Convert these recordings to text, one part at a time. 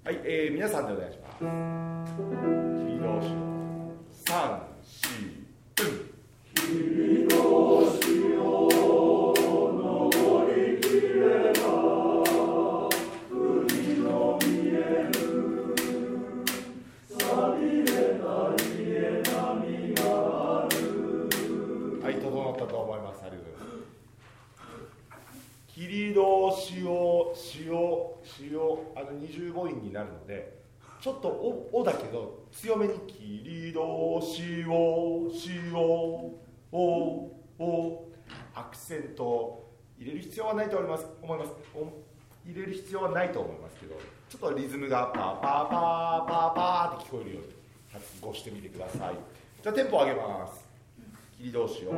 はい、皆さんでお願いします。切り通しを3、4、分。切り通しを登りきれば海の見える錆びれた家並みがある。はい、整ったと思います。ありがとうございます。切り通しを25音になるので、ちょっとおだけど強めに切り通しをアクセントを入れる必要はないと思います。入れる必要はないと思いますけど、ちょっとリズムがパーパーパーパーパーって聞こえるように発語してみてください。じゃあテンポ上げます。切り通しを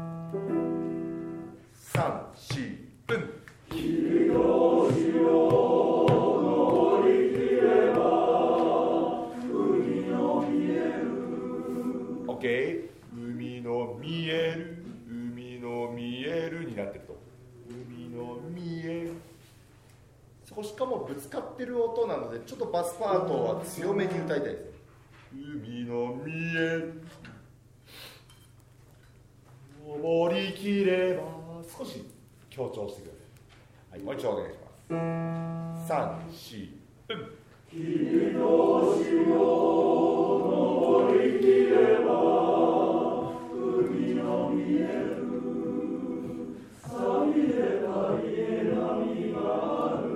3、4、分。切り通しを登りきれば海の見える。 OK。 海の見える、海の見えるになってると、海の見える。そこしかもぶつかってる音なので、ちょっとバスパートは強めに歌いたいですね。海の見える、登りきれば、少し強調してください。はい、もう一度お願いします。3、4、分。切り通しを登りきれば海の見える錆びれた家並みがある。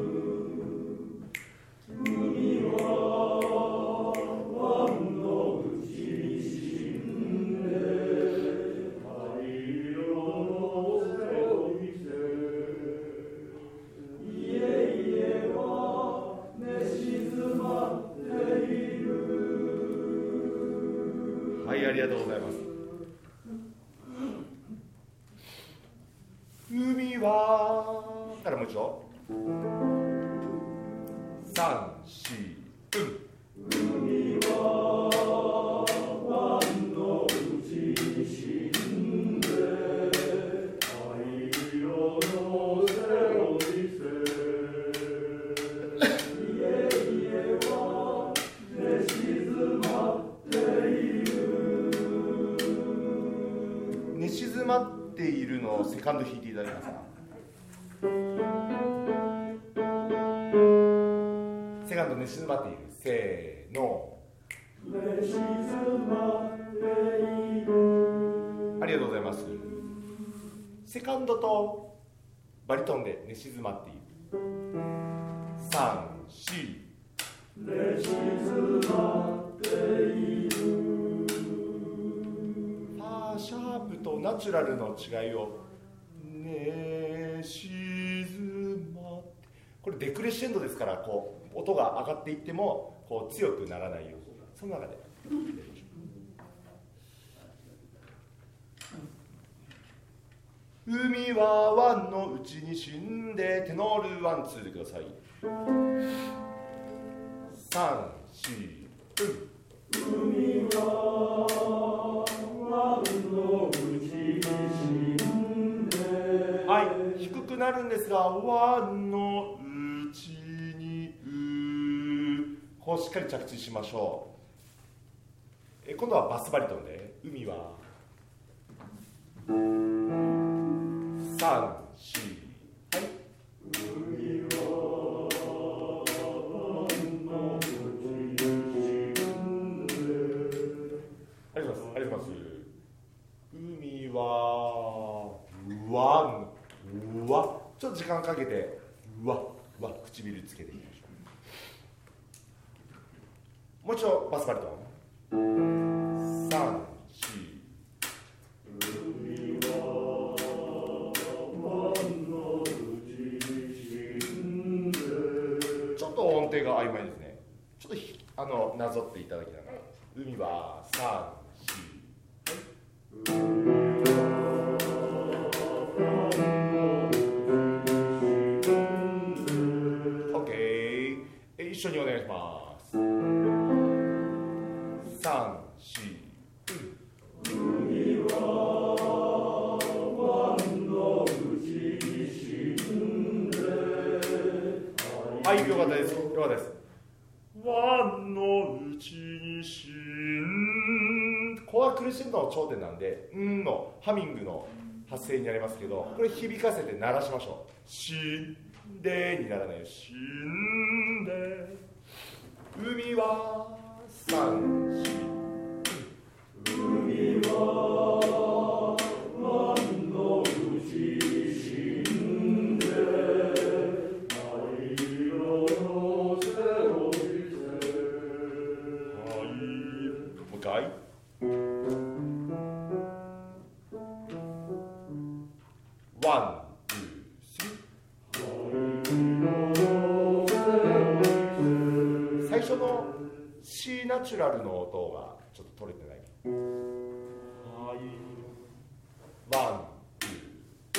海は湾の内に沈んで灰色の背を見せ、家々は寝静まっている。はい、ありがとうございます。海はからもう一度3、4、分。海は湾の内に沈んで灰色の背を見せ、家々は寝静まっている。寝静まっているのをセカンド弾いていただけますか。セカンド寝静まっている、せーの。寝静まっている。ありがとうございます。セカンドとバリトンで寝静まっている。3、4。寝静まっている。ファーシャープとナチュラルの違いを寝静まって、これデクレッシェンドですから、こう音が上がっていってもこう強くならないように、その中でやりましょう。海は湾の内に沈んで、テノールワンツーでください。3、4、海は湾の内に沈んで、はい、低くなるんですが、湾の内にこうしっかり着地しましょう。今度はバスバリトンで、海は3、4、はい。海は湾の内に沈んで、ありがとうございます。海は湾、ちょっと時間かけて唇つけてみましょう。もう一度バスバリトン。3、4。海は湾の内に沈んで、ちょっと音程が曖昧ですね。ちょっとなぞっていただきながら、海は3、4、はい、一緒にお願いします。3、4。海は湾の内に沈んで、はい、よかったです。よかったです。 湾のうちにしん、ここはクレッシェンドの頂点なんで、のハミングの発声になりますけど、これ響かせて鳴らしましょう。死んでにならないよ。死んで海は三四、海は湾のうちに死んで灰色の背を見せ、もう一回。ワン、ツー、スリー。最初の C ナチュラルの音がちょっと取れてない。はい。ワン、ツ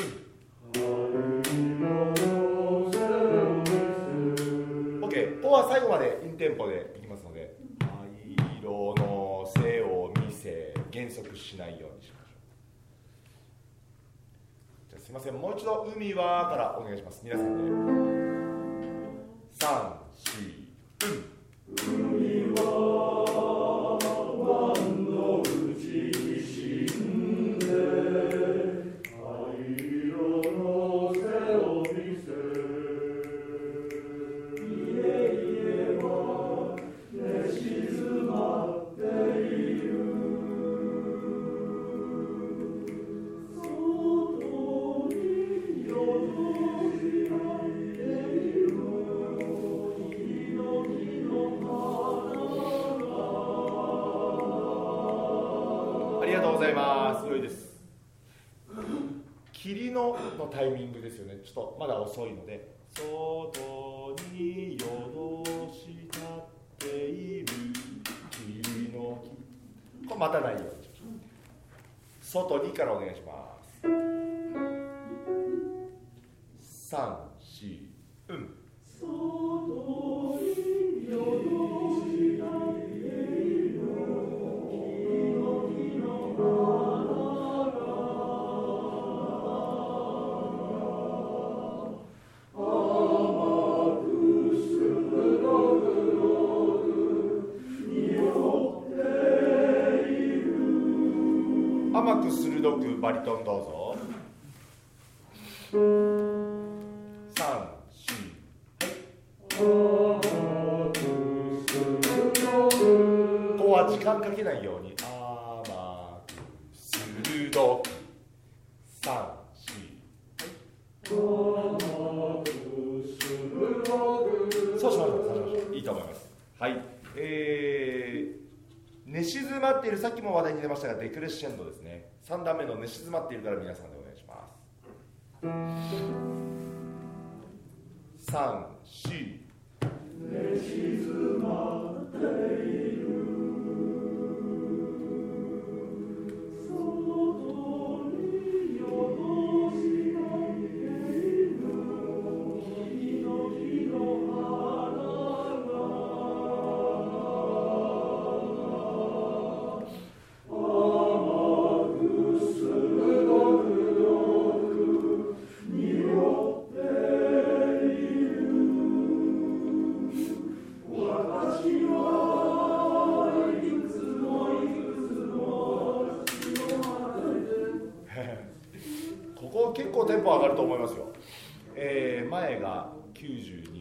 ー、OK。ここは最後までインテンポでいきますので、灰色の背を見せ、減速しないようにします。すみません、もう一度海はからお願いします。皆さんで3、4、海は湾のうちに死んで灰色の背を見せ、家々は寝静まっている。ありがとうございます。良いです。霧のタイミングですよね。ちょっとまだ遅いので、外に夜通し立っている霧の木、これ待たないようにしましょう。外にからお願いします。3、4、外に夜通し立っている霧の木の甘く鋭くバリトンどうぞ。3、4、ここは時間かけないように甘く鋭く。3、4、そうしましょう。いいと思います。はい。寝静まっている、さっきも話題に出ましたがデクレッシェンドですね。3段目の寝静まっているから皆さんでお願いします。3、4、寝静まっている外に夜通しがいる霧の木の花ここ結構テンポ上がると思いますよ。前が92